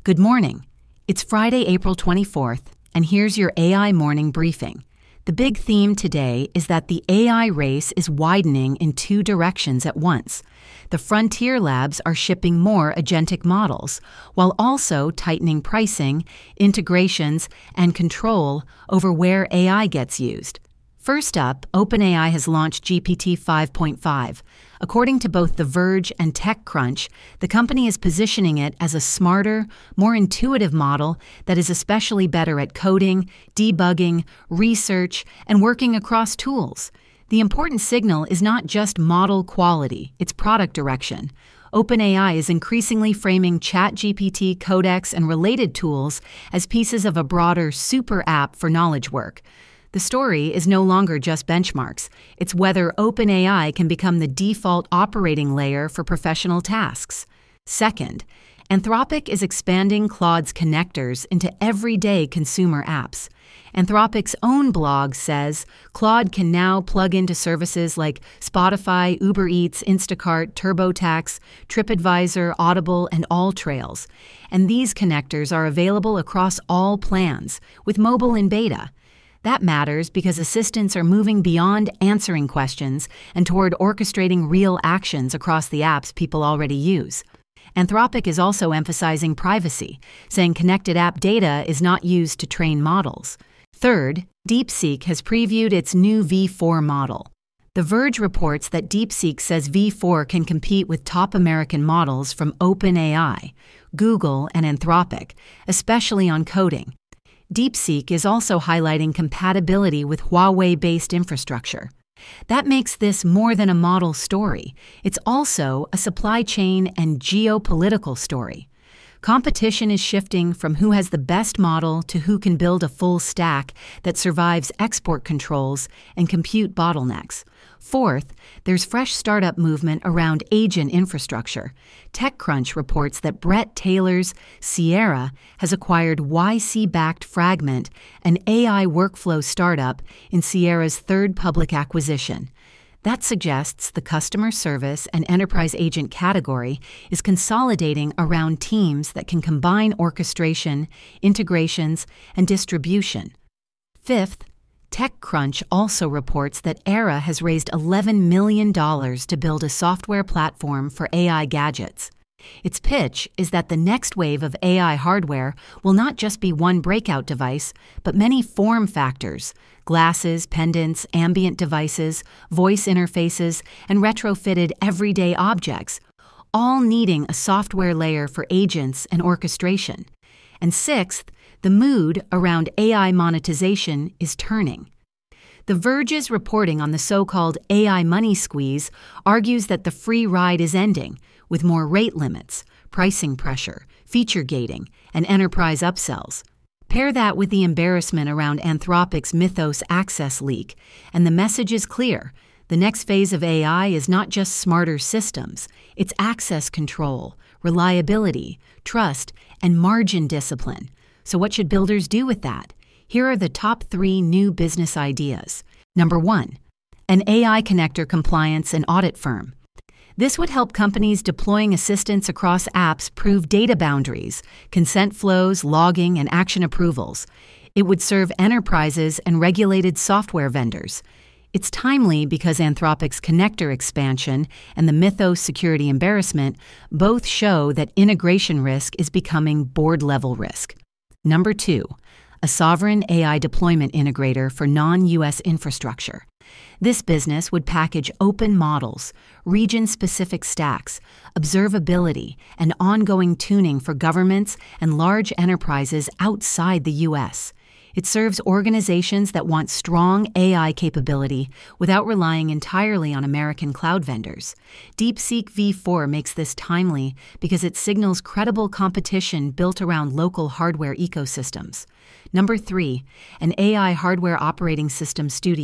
Good morning. It's Friday, April 24th, and here's your AI morning briefing. The big theme today is that the AI race is widening in two directions at once. The frontier labs are shipping more agentic models, while also tightening pricing, integrations, and control over where AI gets used. First up, OpenAI has launched GPT 5.5. According to both The Verge and TechCrunch, the company is positioning it as a smarter, more intuitive model that is especially better at coding, debugging, research, and working across tools. The important signal is not just model quality, it's product direction. OpenAI is increasingly framing ChatGPT, Codex, and related tools as pieces of a broader super app for knowledge work. The story is no longer just benchmarks. It's whether OpenAI can become the default operating layer for professional tasks. Second, Anthropic is expanding Claude's connectors into everyday consumer apps. Anthropic's own blog says Claude can now plug into services like Spotify, Uber Eats, Instacart, TurboTax, TripAdvisor, Audible, and AllTrails. And these connectors are available across all plans, with mobile in beta. That matters because assistants are moving beyond answering questions and toward orchestrating real actions across the apps people already use. Anthropic is also emphasizing privacy, saying connected app data is not used to train models. Third, DeepSeek has previewed its new V4 model. The Verge reports that DeepSeek says V4 can compete with top American models from OpenAI, Google, and Anthropic, especially on coding. DeepSeek is also highlighting compatibility with Huawei-based infrastructure. That makes this more than a model story. It's also a supply chain and geopolitical story. Competition is shifting from who has the best model to who can build a full stack that survives export controls and compute bottlenecks. Fourth, there's fresh startup movement around agent infrastructure. TechCrunch reports that Brett Taylor's Sierra has acquired YC-backed Fragment, an AI workflow startup, in Sierra's third public acquisition. That suggests the customer service and enterprise agent category is consolidating around teams that can combine orchestration, integrations, and distribution. Fifth, TechCrunch also reports that Era has raised $11 million to build a software platform for AI gadgets. Its pitch is that the next wave of AI hardware will not just be one breakout device, but many form factors: glasses, pendants, ambient devices, voice interfaces, and retrofitted everyday objects, all needing a software layer for agents and orchestration. And sixth, the mood around AI monetization is turning. The Verge's reporting on the so-called AI money squeeze argues that the free ride is ending, with more rate limits, pricing pressure, feature gating, and enterprise upsells. Pair that with the embarrassment around Anthropic's Mythos access leak, and the message is clear. The next phase of AI is not just smarter systems, it's access control, reliability, trust, and margin discipline. So what should builders do with that? Here are the top 3 new business ideas. Number 1, an AI connector compliance and audit firm. This would help companies deploying assistants across apps prove data boundaries, consent flows, logging, and action approvals. It would serve enterprises and regulated software vendors. It's timely because Anthropic's connector expansion and the Mythos security embarrassment both show that integration risk is becoming board-level risk. Number 2, a sovereign AI deployment integrator for non-US infrastructure. This business would package open models, region-specific stacks, observability, and ongoing tuning for governments and large enterprises outside the U.S. It serves organizations that want strong AI capability without relying entirely on American cloud vendors. DeepSeek V4 makes this timely because it signals credible competition built around local hardware ecosystems. Number 3, an AI hardware operating system studio.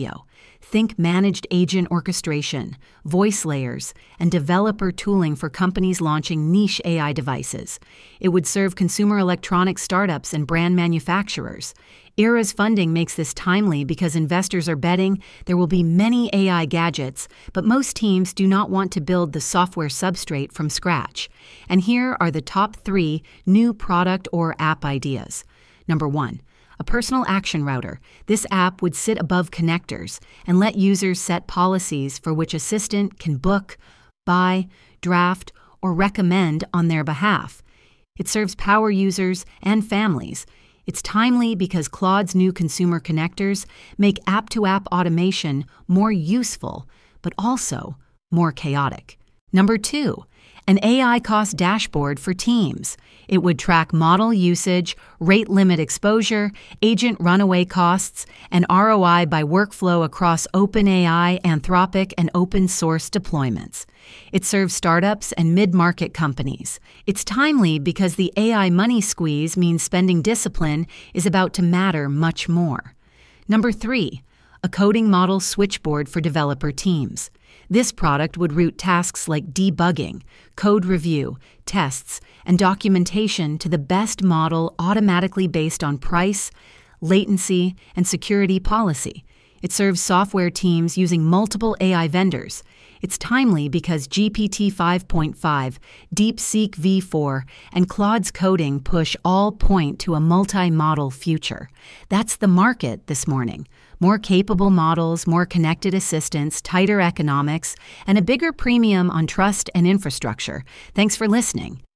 Think managed agent orchestration, voice layers, and developer tooling for companies launching niche AI devices. It would serve consumer electronics startups and brand manufacturers. IRA's funding makes this timely because investors are betting there will be many AI gadgets, but most teams do not want to build the software substrate from scratch. And here are the top 3 new product or app ideas. Number 1. A personal action router. This app would sit above connectors and let users set policies for which Assistant can book, buy, draft, or recommend on their behalf. It serves power users and families. It's timely because Claude's new consumer connectors make app-to-app automation more useful, but also more chaotic. Number 2. An AI cost dashboard for teams. It would track model usage, rate limit exposure, agent runaway costs, and ROI by workflow across OpenAI, Anthropic, and open source deployments. It serves startups and mid-market companies. It's timely because the AI money squeeze means spending discipline is about to matter much more. Number 3. A coding model switchboard for developer teams. This product would route tasks like debugging, code review, tests, and documentation to the best model automatically based on price, latency, and security policy. It serves software teams using multiple AI vendors. It's timely because GPT 5.5, DeepSeek V4, and Claude's coding push all point to a multi-model future. That's the market this morning. More capable models, more connected assistants, tighter economics, and a bigger premium on trust and infrastructure. Thanks for listening.